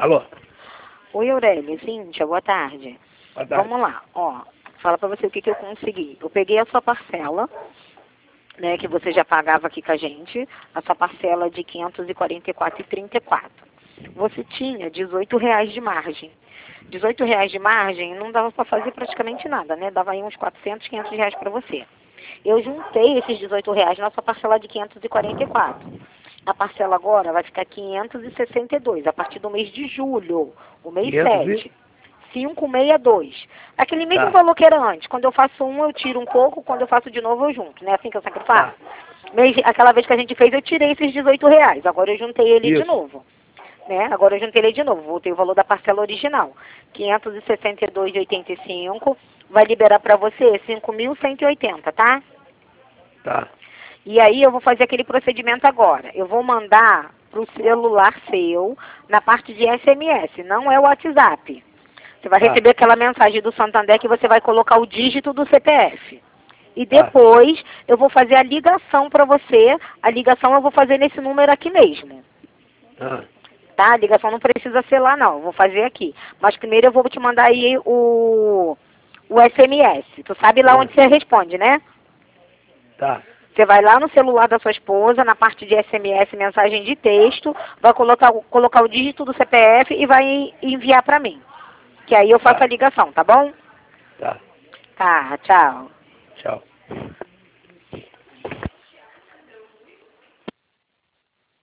Alô? Oi, Aurélia. Cíntia, boa tarde. Boa tarde. Vamos lá, ó. Fala pra você o que eu consegui. Eu peguei a sua parcela, né, que você já pagava aqui com a gente, a sua parcela de R$ 544,34. Você tinha R$ 18 de margem. R$ 18 de margem não dava para fazer praticamente nada, né? Dava aí uns 400, R$ 500 para você. Eu juntei esses R$ 18 na sua parcela de 544. A parcela agora vai ficar 562 a partir do mês de julho, o mês 7. 562. Aquele mesmo valor que era antes. Quando eu faço um, eu tiro um pouco. Quando eu faço de novo, eu junto. Não é assim que eu sempre faço? Aquela vez que a gente fez, eu tirei esses R$ 18. Agora eu juntei ele de novo. Né? Agora eu juntei ele de novo. Voltei o valor da parcela original. 562,85. Vai liberar para você 5.180, tá? Tá. E aí eu vou fazer aquele procedimento agora. Eu vou mandar pro celular seu, na parte de SMS. Não é o WhatsApp. Você vai receber aquela mensagem do Santander que você vai colocar o dígito do CPF. E depois eu vou fazer a ligação para você. A ligação eu vou fazer nesse número aqui mesmo. Tá? A ligação não precisa ser lá não. Eu vou fazer aqui. Mas primeiro eu vou te mandar aí o SMS. Tu sabe lá onde você responde, né? Tá. Você vai lá no celular da sua esposa, na parte de SMS, mensagem de texto, vai colocar o dígito do CPF e vai enviar para mim. Que aí eu faço a ligação, tá bom? Tá. Tá, tchau. Tchau.